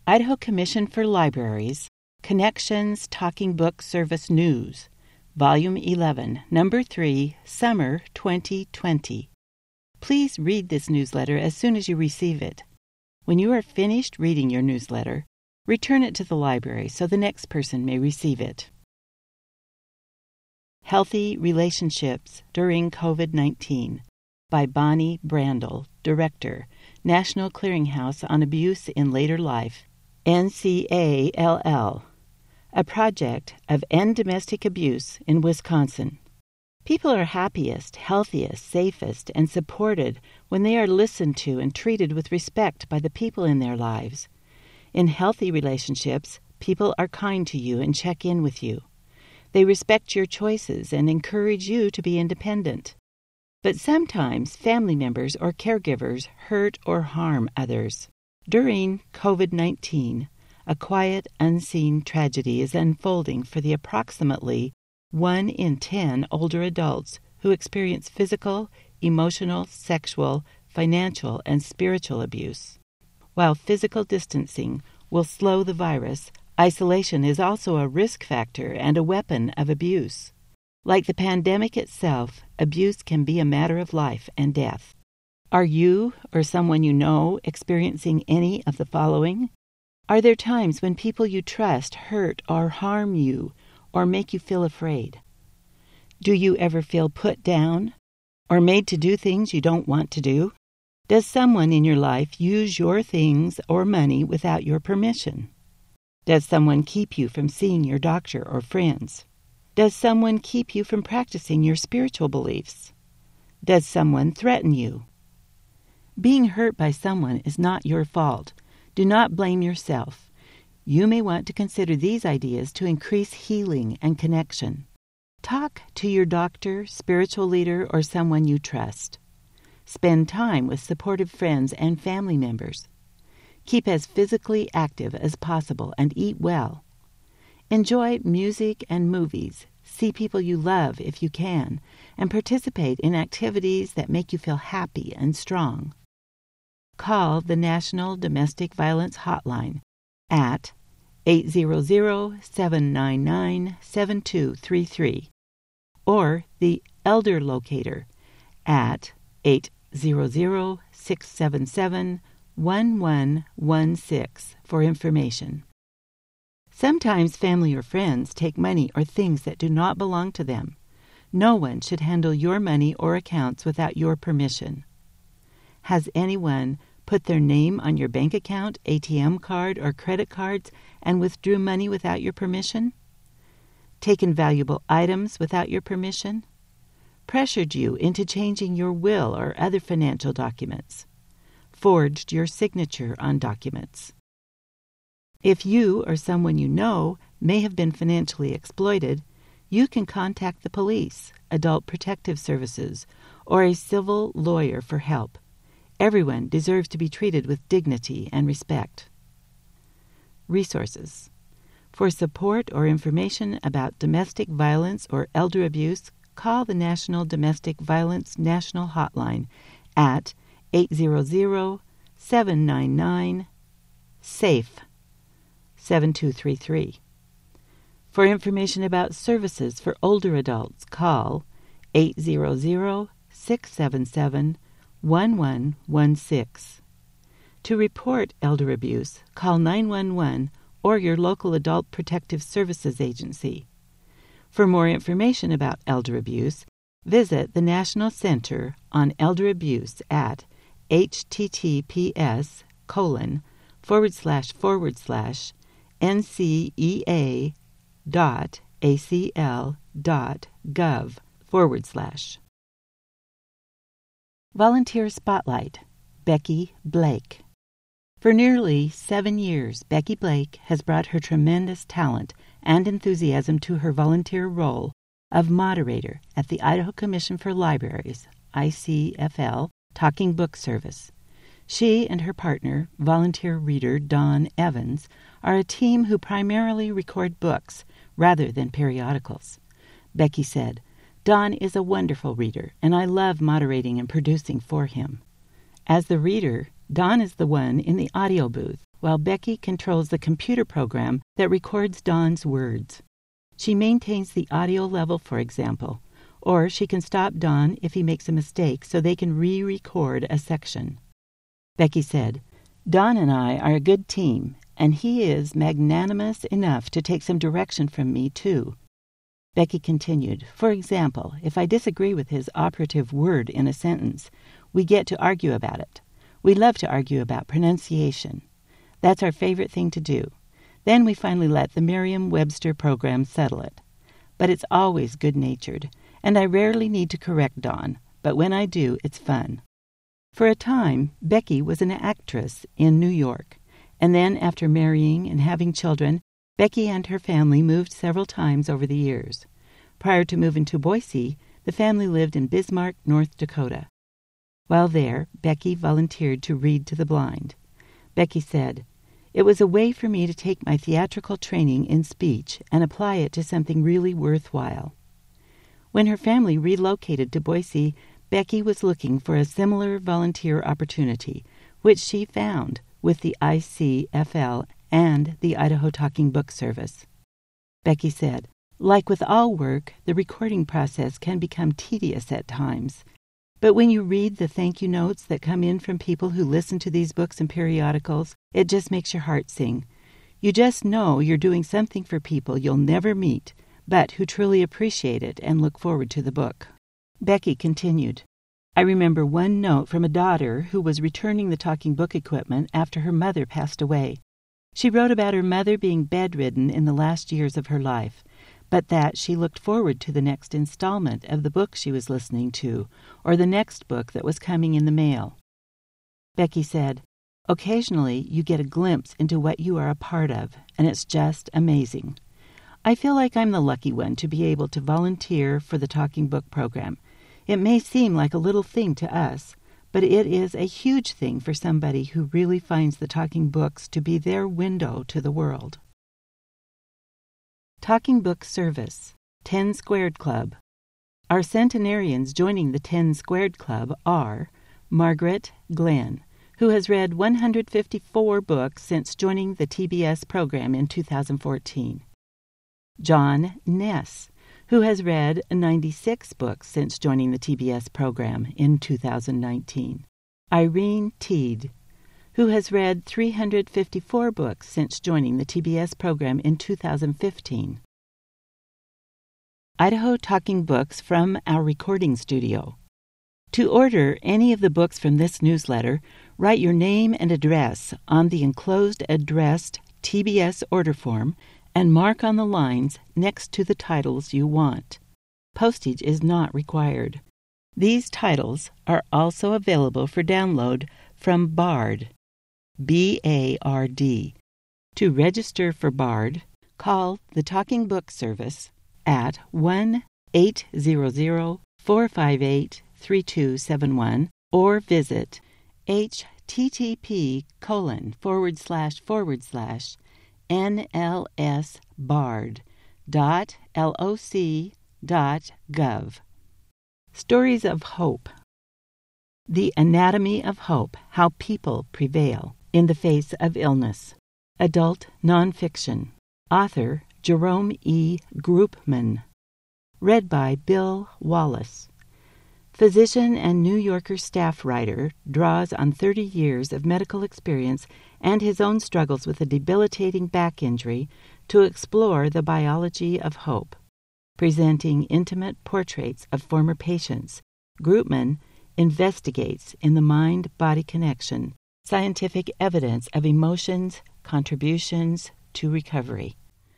Idaho Commission for Libraries, Connections Talking Book Service News, Volume 11, Number 3, Summer 2020. Please read this newsletter as soon as you receive it. When you are finished reading your newsletter, return it to the library so the next person may receive it. Healthy Relationships During COVID-19 by Bonnie Brandel, Director, National Clearinghouse on Abuse in Later Life, NCALL, a project of End Domestic Abuse in Wisconsin. People are happiest, healthiest, safest, and supported when they are listened to and treated with respect by the people in their lives. In healthy relationships, people are kind to you and check in with you. They respect your choices and encourage you to be independent. But sometimes family members or caregivers hurt or harm others. During COVID-19, a quiet, unseen tragedy is unfolding for the approximately 1 in 10 older adults who experience physical, emotional, sexual, financial, and spiritual abuse. While physical distancing will slow the virus, isolation is also a risk factor and a weapon of abuse. Like the pandemic itself, abuse can be a matter of life and death. Are you or someone you know experiencing any of the following? Are there times when people you trust hurt or harm you or make you feel afraid? Do you ever feel put down or made to do things you don't want to do? Does someone in your life use your things or money without your permission? Does someone keep you from seeing your doctor or friends? Does someone keep you from practicing your spiritual beliefs? Does someone threaten you? Being hurt by someone is not your fault. Do not blame yourself. You may want to consider these ideas to increase healing and connection. Talk to your doctor, spiritual leader, or someone you trust. Spend time with supportive friends and family members. Keep as physically active as possible and eat well. Enjoy music and movies. See people you love if you can, and participate in activities that make you feel happy and strong. Call the National Domestic Violence Hotline at 800-799-7233 or the Elder Locator at 800-677-1116 for information. Sometimes family or friends take money or things that do not belong to them. No one should handle your money or accounts without your permission. Has anyone put their name on your bank account, ATM card, or credit cards and withdrew money without your permission? Taken valuable items without your permission? Pressured you into changing your will or other financial documents? Forged your signature on documents? If you or someone you know may have been financially exploited, you can contact the police, Adult Protective Services, or a civil lawyer for help. Everyone deserves to be treated with dignity and respect. Resources. For support or information about domestic violence or elder abuse, call the National Domestic Violence National Hotline at 800-799-SAFE 7233. For information about services for older adults, call 800-677-1116. To report elder abuse, call 911 or your local Adult Protective Services agency. For more information about elder abuse, visit the National Center on Elder Abuse at https://ncea.acl.gov/. Volunteer Spotlight, Becky Blake. For nearly 7 years, Becky Blake has brought her tremendous talent and enthusiasm to her volunteer role of moderator at the Idaho Commission for Libraries, ICFL, Talking Book Service. She and her partner, volunteer reader Dawn Evans, are a team who primarily record books rather than periodicals. Becky said, "Dawn is a wonderful reader, and I love moderating and producing for him." As the reader, Dawn is the one in the audio booth, while Becky controls the computer program that records Dawn's words. She maintains the audio level, for example, or she can stop Dawn if he makes a mistake so they can re-record a section. Becky said, "Dawn and I are a good team, and he is magnanimous enough to take some direction from me, too." Becky continued, "For example, if I disagree with his operative word in a sentence, we get to argue about it. We love to argue about pronunciation. That's our favorite thing to do. Then we finally let the Merriam-Webster program settle it. But it's always good-natured, and I rarely need to correct Dawn, but when I do, it's fun." For a time, Becky was an actress in New York, and then after marrying and having children, Becky and her family moved several times over the years. Prior to moving to Boise, the family lived in Bismarck, North Dakota. While there, Becky volunteered to read to the blind. Becky said, "It was a way for me to take my theatrical training in speech and apply it to something really worthwhile." When her family relocated to Boise, Becky was looking for a similar volunteer opportunity, which she found with the ICFL and the Idaho Talking Book Service. Becky said, "Like with all work, the recording process can become tedious at times. But when you read the thank you notes that come in from people who listen to these books and periodicals, it just makes your heart sing. You just know you're doing something for people you'll never meet, but who truly appreciate it and look forward to the book." Becky continued, "I remember one note from a daughter who was returning the talking book equipment after her mother passed away. She wrote about her mother being bedridden in the last years of her life, but that she looked forward to the next installment of the book she was listening to, or the next book that was coming in the mail." Becky said, "Occasionally you get a glimpse into what you are a part of, and it's just amazing. I feel like I'm the lucky one to be able to volunteer for the Talking Book program. It may seem like a little thing to us, but it is a huge thing for somebody who really finds the talking books to be their window to the world." Talking Book Service, 10 Squared Club. Our centenarians joining the 10 Squared Club are Margaret Glenn, who has read 154 books since joining the TBS program in 2014. John Ness, who has read 96 books since joining the TBS program in 2019. Irene Teed, who has read 354 books since joining the TBS program in 2015. Idaho Talking Books from our recording studio. To order any of the books from this newsletter, write your name and address on the enclosed addressed TBS order form and mark on the lines next to the titles you want. Postage is not required. These titles are also available for download from Bard, B-A-R-D. To register for Bard, call the Talking Book Service at 1-800-458-3271 or visit http://nlsbard.loc.gov. Stories of Hope. The Anatomy of Hope, How People Prevail in the Face of Illness. Adult Nonfiction. Author Jerome E. Groopman. Read by Bill Wallace. Physician and New Yorker staff writer draws on 30 years of medical experience and his own struggles with a debilitating back injury to explore the biology of hope. Presenting intimate portraits of former patients, Groopman investigates in the mind-body connection scientific evidence of emotions' contributions to recovery.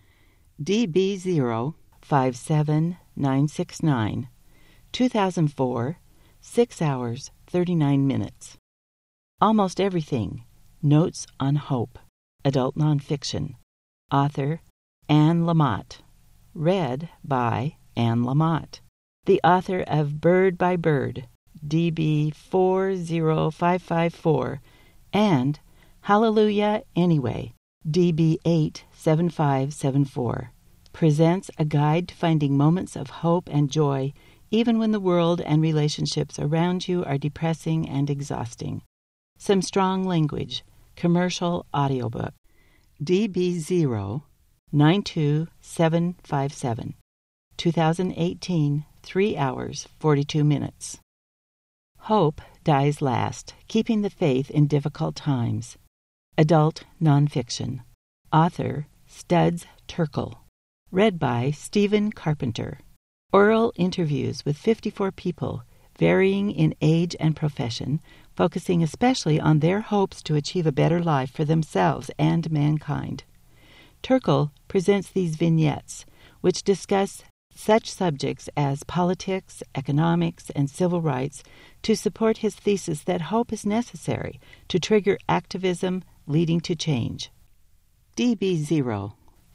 DB057969, 2004, 6 hours, 39 minutes. Almost Everything, Notes on Hope, Adult Nonfiction. Author Anne Lamott. Read by Anne Lamott. The author of Bird by Bird, DB40554, and Hallelujah Anyway, DB87574, presents a guide to finding moments of hope and joy even when the world and relationships around you are depressing and exhausting. Some strong language, commercial audiobook. DB0 92757, 2018, 3 hours, 42 minutes. Hope Dies Last, Keeping the Faith in Difficult Times. Adult nonfiction. Author Studs Terkel. Read by Stephen Carpenter. Oral interviews with 54 people, varying in age and profession, focusing especially on their hopes to achieve a better life for themselves and mankind. Terkel presents these vignettes, which discuss such subjects as politics, economics, and civil rights to support his thesis that hope is necessary to trigger activism leading to change. DB0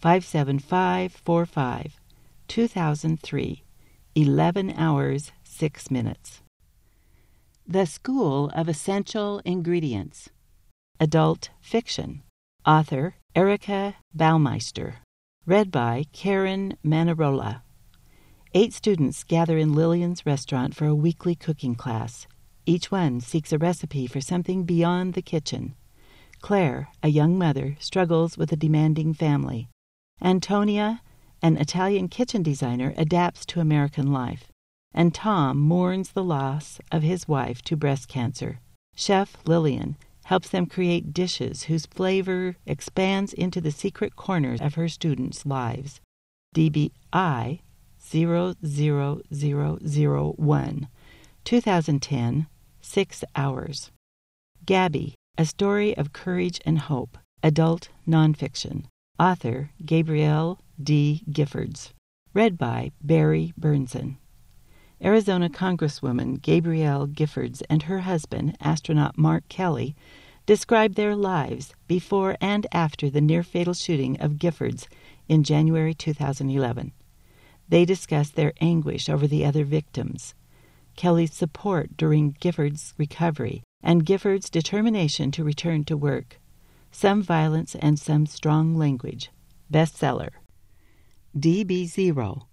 57545, 2003, 11 hours, 6 minutes. The School of Essential Ingredients. Adult fiction. Author Erica Baumeister. Read by Karen Manarola. 8 students gather in Lillian's restaurant for a weekly cooking class. Each one seeks a recipe for something beyond the kitchen. Claire, a young mother, struggles with a demanding family. Antonia, an Italian kitchen designer, adapts to American life. And Tom mourns the loss of his wife to breast cancer. Chef Lillian helps them create dishes whose flavor expands into the secret corners of her students' lives. DBI 00001, 2010, 6 hours. Gabby, A Story of Courage and Hope. Adult nonfiction. Author Gabrielle D. Giffords. Read by Barry Burnson. Arizona Congresswoman Gabrielle Giffords and her husband, astronaut Mark Kelly, describe their lives before and after the near-fatal shooting of Giffords in January 2011. They discuss their anguish over the other victims, Kelly's support during Giffords' recovery, and Giffords' determination to return to work. Some violence and some strong language. Bestseller. DB0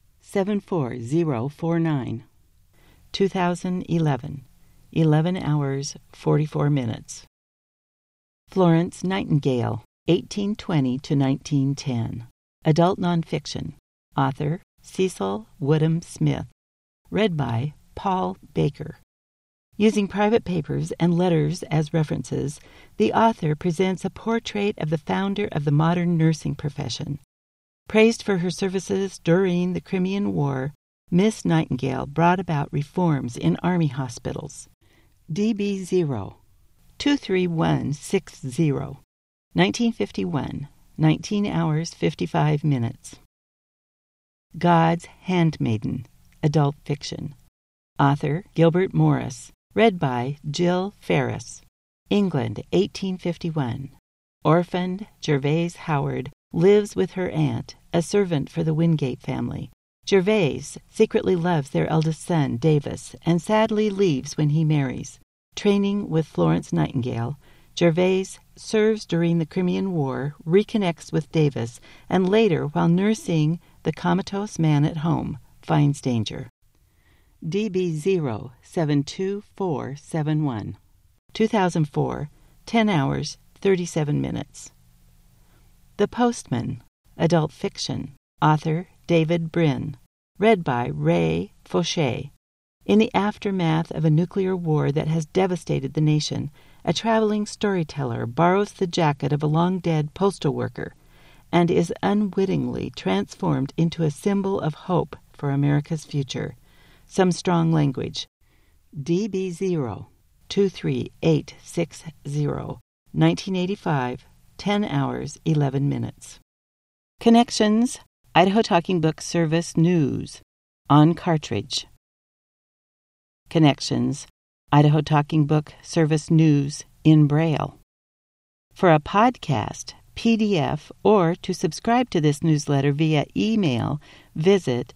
74049, 2011, 11 hours, 44 minutes. Florence Nightingale, 1820 to 1910. Adult nonfiction. Author Cecil Woodham Smith. Read by Paul Baker. Using private papers and letters as references, the author presents a portrait of the founder of the modern nursing profession. Praised for her services during the Crimean War, Miss Nightingale brought about reforms in Army hospitals. DB0 23160, 1951, 19 hours, 55 minutes. God's Handmaiden. Adult fiction. Author Gilbert Morris. Read by Jill Ferris. England, 1851. Orphaned, Gervase Howard lives with her aunt, a servant for the Wingate family. Gervase secretly loves their eldest son, Davis, and sadly leaves when he marries. Training with Florence Nightingale, Gervase serves during the Crimean War, reconnects with Davis, and later, while nursing the comatose man at home, finds danger. DB0 72471, 2004, 10 hours, 37 minutes. The Postman. Adult fiction. Author David Brin. Read by Ray Fauché. In the aftermath of a nuclear war that has devastated the nation, a traveling storyteller borrows the jacket of a long-dead postal worker and is unwittingly transformed into a symbol of hope for America's future. Some strong language. DB0 23860, 1985, 10 hours, 11 minutes. Connections, Idaho Talking Book Service News, on cartridge. Connections, Idaho Talking Book Service News in Braille. For a podcast, PDF, or to subscribe to this newsletter via email, visit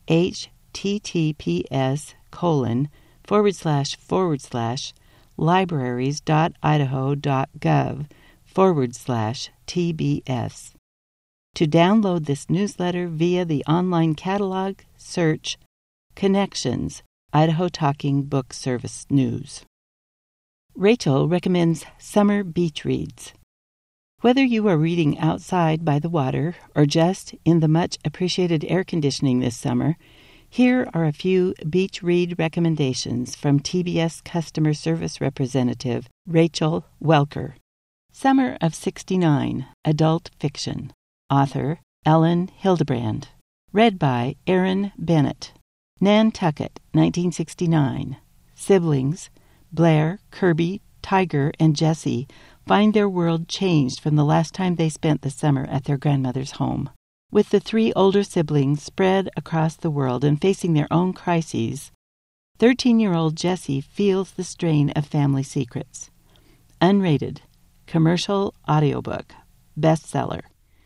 https://libraries.idaho.gov/TBS. To download this newsletter via the online catalog, search Connections, Idaho Talking Book Service News. Rachel recommends summer beach reads. Whether you are reading outside by the water or just in the much-appreciated air conditioning this summer, here are a few beach read recommendations from TBS Customer Service Representative Rachel Welker. Summer of '69, adult fiction. Author Ellen Hildebrand. Read by Aaron Bennett. Nantucket, 1969. Siblings Blair, Kirby, Tiger, and Jessie find their world changed from the last time they spent the summer at their grandmother's home. With the three older siblings spread across the world and facing their own crises, 13-year-old Jessie feels the strain of family secrets. Unrated, commercial audiobook, bestseller.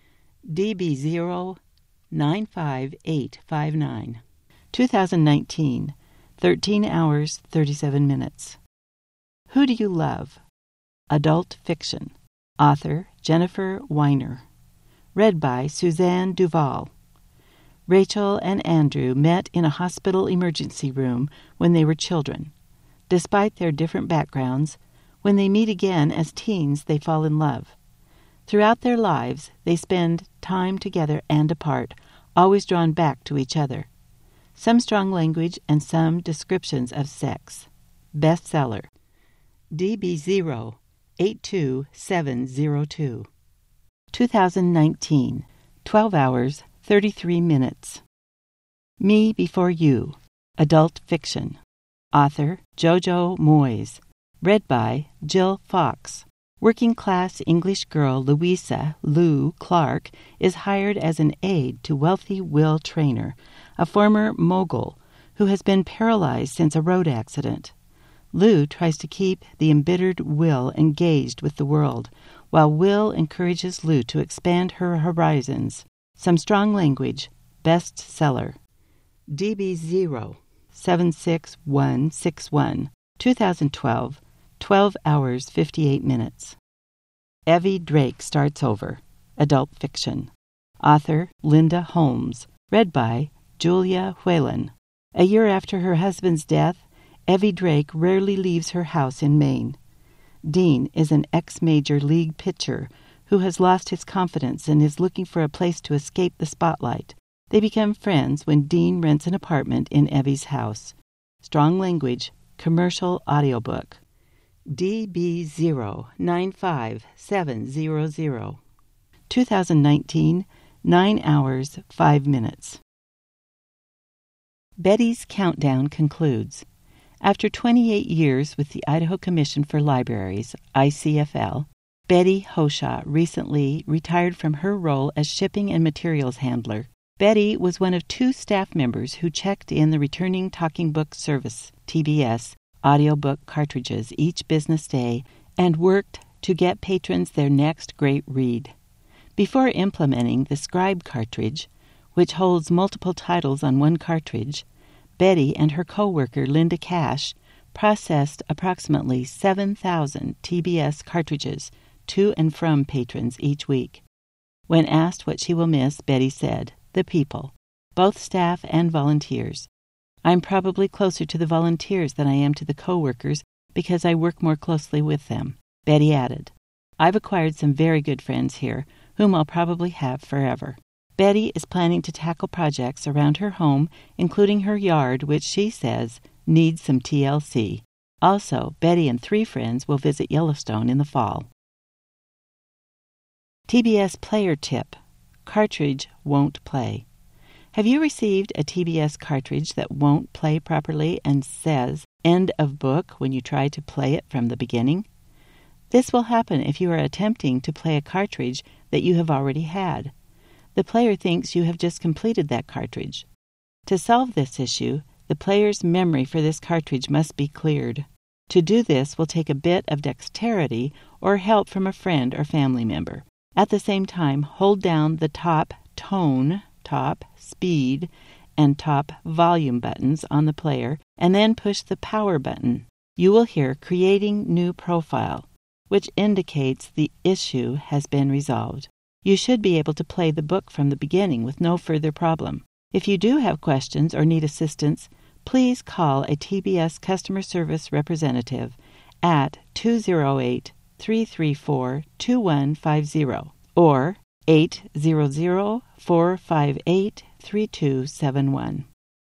DB095859. 2019, 13 hours, 37 minutes. Who Do You Love? Adult fiction. Author Jennifer Weiner. Read by Suzanne Duval. Rachel and Andrew met in a hospital emergency room when they were children. Despite their different backgrounds, when they meet again as teens, they fall in love. Throughout their lives, they spend time together and apart, always drawn back to each other. Some strong language and some descriptions of sex. Bestseller. DB082702. 2019, 12 hours, 33 minutes. Me Before You. Adult fiction. Author Jojo Moyes. Read by Jill Fox. Working-class English girl Louisa Lou Clark is hired as an aide to wealthy Will Traynor, a former mogul who has been paralyzed since a road accident. Lou tries to keep the embittered Will engaged with the world, while Will encourages Lou to expand her horizons. Some strong language. Bestseller. DB076161. 2012. 12 hours, 58 minutes. Evie Drake Starts Over. Adult fiction. Author Linda Holmes. Read by Julia Whalen. A year after her husband's death, Evie Drake rarely leaves her house in Maine. Dean is an ex-major league pitcher who has lost his confidence and is looking for a place to escape the spotlight. They become friends when Dean rents an apartment in Evie's house. Strong language. Commercial audiobook. DB095700. 2019, 9 hours, 5 minutes. Betty's Countdown concludes. After 28 years with the Idaho Commission for Libraries, ICFL, Betty Hoshaw recently retired from her role as shipping and materials handler. Betty was one of 2 staff members who checked in the returning Talking Book Service, TBS, audiobook cartridges each business day and worked to get patrons their next great read. Before implementing the Scribe cartridge, which holds multiple titles on one cartridge, Betty and her co-worker Linda Cash processed approximately 7,000 TBS cartridges to and from patrons each week. When asked what she will miss, Betty said, "The people, both staff and volunteers. I'm probably closer to the volunteers than I am to the co-workers because I work more closely with them." Betty added, "I've acquired some very good friends here, whom I'll probably have forever." Betty is planning to tackle projects around her home, including her yard, which she says needs some TLC. Also, Betty and 3 friends will visit Yellowstone in the fall. TBS Player Tip. Cartridge won't play. Have you received a TBS cartridge that won't play properly and says "end of book" when you try to play it from the beginning? This will happen if you are attempting to play a cartridge that you have already had. The player thinks you have just completed that cartridge. To solve this issue, the player's memory for this cartridge must be cleared. To do this will take a bit of dexterity or help from a friend or family member. At the same time, hold down the top tone, top speed, and top volume buttons on the player, and then push the power button. You will hear "Creating New Profile," which indicates the issue has been resolved. You should be able to play the book from the beginning with no further problem. If you do have questions or need assistance, please call a TBS customer service representative at 208-334-2150 or 800-458-3271.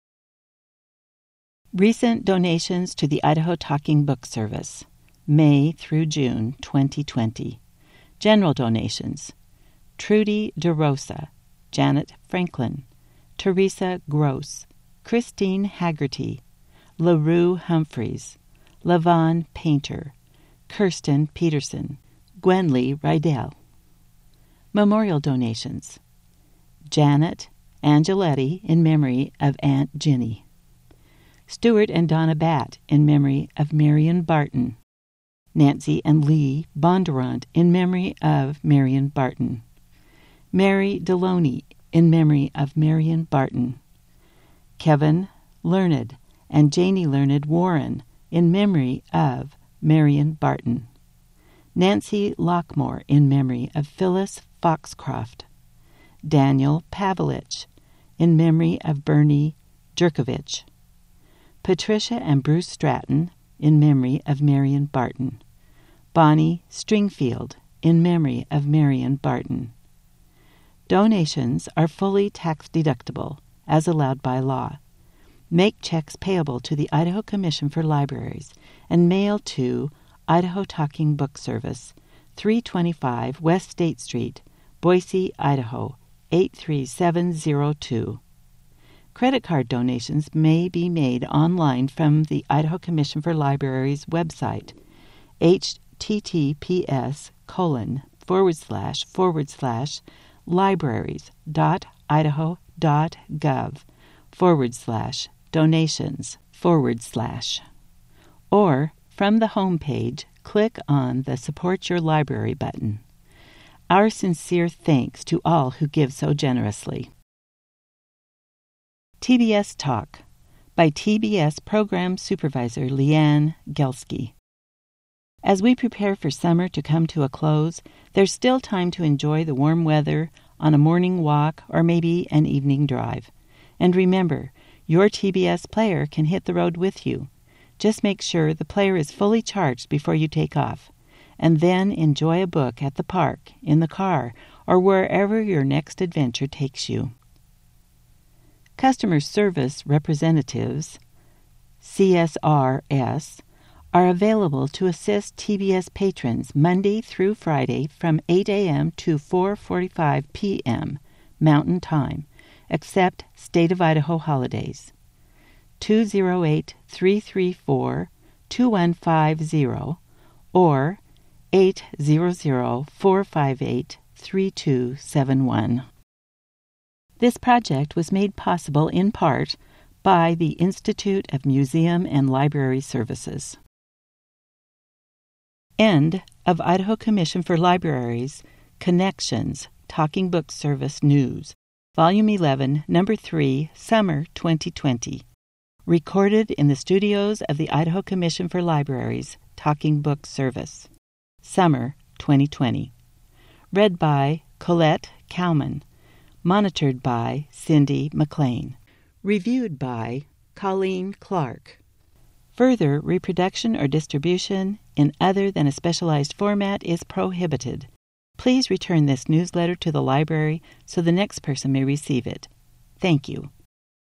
Recent donations to the Idaho Talking Book Service, May through June 2020. General donations: Trudy DeRosa, Janet Franklin, Teresa Gross, Christine Haggerty, LaRue Humphreys, Lavon Painter, Kirsten Peterson, Gwenlee Rydell. Memorial donations: Janet Angeletti in memory of Aunt Ginny, Stuart and Donna Batt in memory of Marion Barton, Nancy and Lee Bondurant in memory of Marion Barton, Mary Deloney in memory of Marion Barton, Kevin Learned and Janie Learned Warren in memory of Marion Barton, Nancy Lockmore in memory of Phyllis Foxcroft, Daniel Pavlich in memory of Bernie Jerkovich, Patricia and Bruce Stratton in memory of Marion Barton, Bonnie Stringfield in memory of Marion Barton. Donations are fully tax-deductible, as allowed by law. Make checks payable to the Idaho Commission for Libraries and mail to Idaho Talking Book Service, 325 West State Street, Boise, Idaho, 83702. Credit card donations may be made online from the Idaho Commission for Libraries website, https://libraries.idaho.gov/donations/, or from the home page, click on the Support Your Library button. Our sincere thanks to all who give so generously. TBS Talk by TBS Program Supervisor Leanne Gelsky. As we prepare for summer to come to a close, there's still time to enjoy the warm weather on a morning walk or maybe an evening drive. And remember, your TBS player can hit the road with you. Just make sure the player is fully charged before you take off, and then enjoy a book at the park, in the car, or wherever your next adventure takes you. Customer Service Representatives, CSRS, are available to assist TBS patrons Monday through Friday from 8 a.m. to 4:45 p.m. Mountain Time, except State of Idaho holidays. 208-334-2150 or 800-458-3271. This project was made possible in part by the Institute of Museum and Library Services. End of Idaho Commission for Libraries, Connections, Talking Book Service News, Volume 11, Number 3, Summer 2020. Recorded in the studios of the Idaho Commission for Libraries, Talking Book Service. Summer 2020. Read by Colette Cowman. Monitored by Cindy McLean. Reviewed by Colleen Clark. Further reproduction or distribution in other than a specialized format is prohibited. Please return this newsletter to the library so the next person may receive it. Thank you.